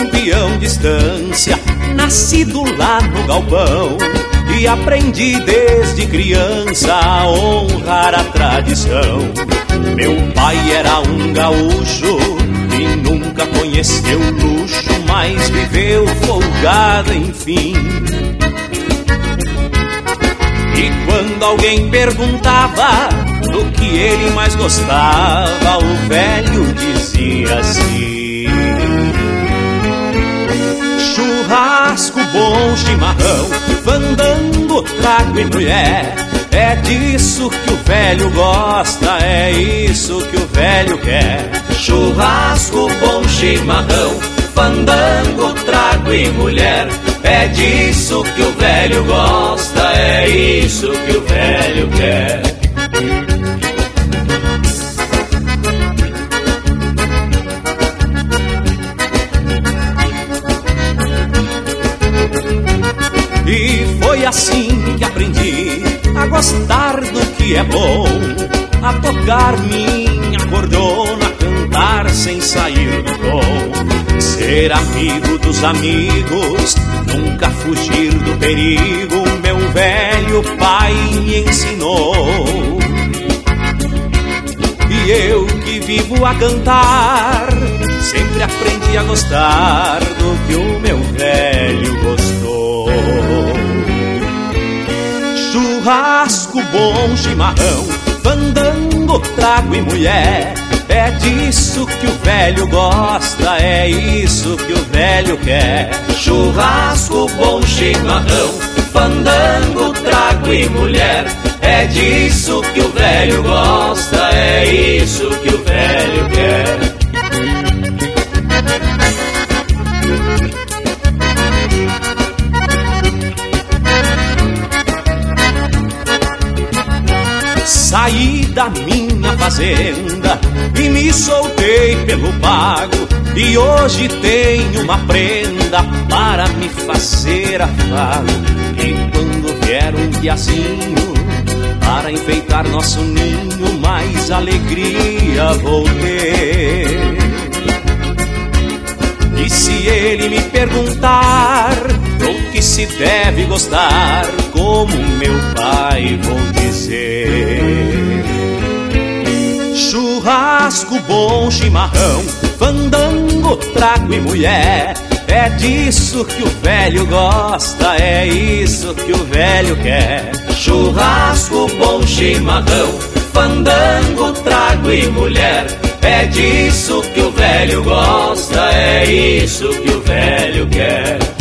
um peão de estância, nascido lá no galpão, e aprendi desde criança a honrar a tradição. Meu pai era um gaúcho e nunca conheceu luxo, mas viveu folgado, enfim. E quando alguém perguntava do que ele mais gostava, o velho dizia assim: churrasco, bom chimarrão, fandango, trago e mulher. É disso que o velho gosta, é isso que o velho quer. Churrasco, bom chimarrão, fandango, trago e mulher. É disso que o velho gosta, é isso que o velho quer. E foi assim que aprendi a gostar do que é bom, a tocar minha cordona, cantar sem sair do tom, ser amigo dos amigos, nunca fugir do perigo, meu velho pai me ensinou. E eu que vivo a cantar, sempre aprendi a gostar do que o meu velho gostou. Churrasco, bom chimarrão, fandango, trago e mulher. É disso que o velho gosta, é isso que o velho quer. Churrasco, bom chimarrão, fandango, trago e mulher. É disso que o velho gosta, é isso que o velho quer. Saí da minha fazenda e me soltei pelo pago, e hoje tenho uma prenda para me fazer afago. E quando vier um piazinho para enfeitar nosso ninho, mais alegria vou ter. E se ele me perguntar o que se deve gostar, como meu pai vou dizer: churrasco, bom chimarrão, fandango, trago e mulher. É disso que o velho gosta, é isso que o velho quer. Churrasco, bom chimarrão, fandango, trago e mulher. É disso que o velho gosta, é isso que o velho quer.